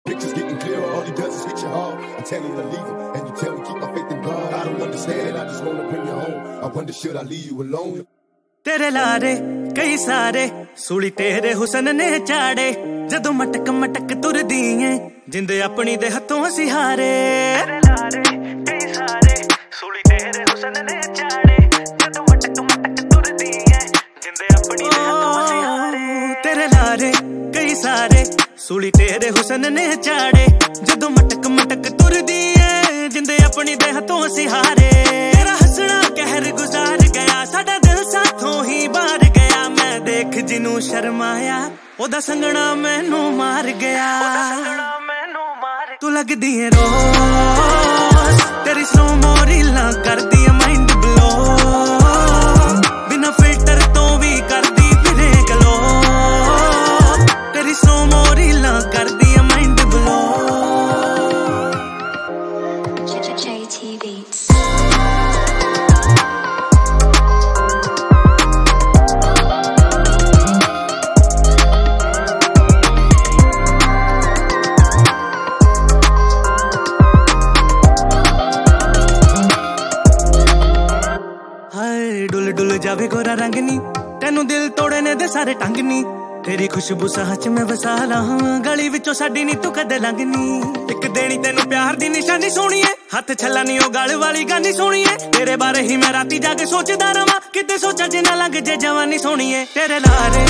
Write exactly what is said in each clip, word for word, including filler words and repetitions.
Pictures getting clearer, all he does is hit you hard. I tell you to leave him, and you tell me keep my faith in God. I don't understand, I just wanna bring you home. I wonder should I leave you alone? तेरे लारे कई सारे सूली तेरे हुसन ने चाड़े जदों मटक मटक तुरदी है जिंदे अपनी दे हथों असी हारे तेरे लारे कई सारे सूली तेरे हुसन ने चाड़े जदों मटक मटक तुरदी है जिंदे अपनी दे हथों असी हारे तेरे लारे कई सारे सूली तेरे हुसन ने चाड़े जदों मटक मटक तुरदी है जिंदे अपनी दे हथों असी हारे तेरा हसना कहर गुजार गया साडा दिल साथों ही बार गया मैं देख जिनू शर्माया ओदा संगना मैनू मार गया तू लगदी है रोज तेरी स्लो मोरीला करदी है माइंड ब्लो बिना फिल्टर तो भी करदी फिरे गलो तेरी स्लो मोरीला करदी है mind blow J T Beats डुल डुल जावे गोरा रंग नी तेनू दिल तोड़े ने दे सारे टंग नी तेरी खुशबू साह च मैं वसा रहा गली विचों साडी नी तू कदे लंघनी एक देनी तेनू प्यार दी निशानी सोहणीए हथ छला नी ओ गल वाली गानी सोहणीए तेरे बारे ही मैं राती जाके सोचदा रवां किते सोचा जे ना लंघ जे जवानी सोहणीए तेरे लारे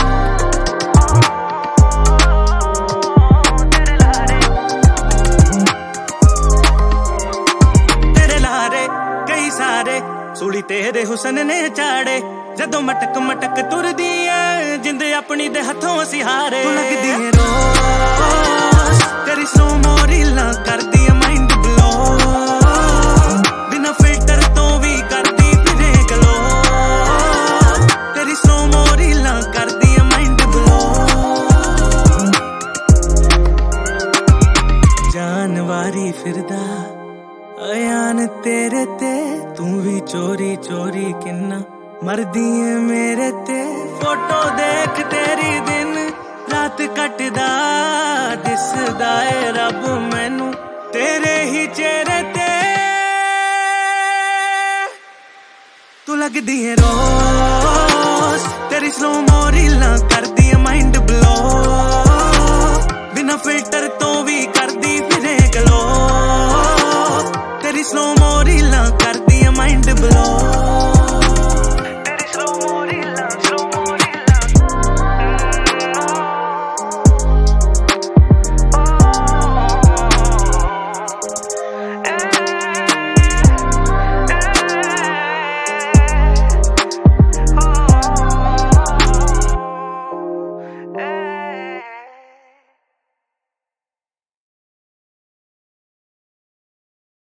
तेरे लारे कई सारे सूली तेरे हुसन ने चाड़े जदों मटक मटक तुरदी है जिंदे अपनी दे हथों असी हारे तू लगदी है रोज तेरी स्लो मोरीला करदी है माइंड ब्लो बिना फिल्टर तो भी करदी फिरे गलो तेरी स्लो मोरीला करदी है माइंड ब्लो जानवारी फिरदा अयान तेरे ते तू भी चोरी चोरी किन्ना मरदी है मेरे ते फोटो देख तेरी दिन रात कटदा दिसदा है रब मैनू तेरे ही चेहरे ते तू लगदी है रोज तेरी स्लो मोरीला करदी है माइंड ब्लो